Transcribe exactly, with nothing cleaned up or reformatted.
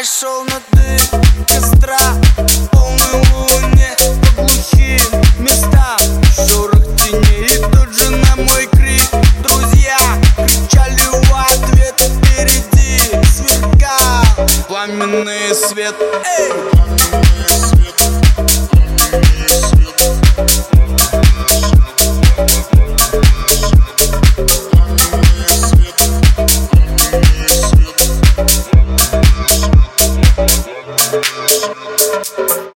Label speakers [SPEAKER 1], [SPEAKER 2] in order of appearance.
[SPEAKER 1] Я шел на дым костра, полной луне, по глухим местам, шорох теней. И тут же на мой крик друзья кричали в ответ. Впереди сверкал пламенный свет. Эй!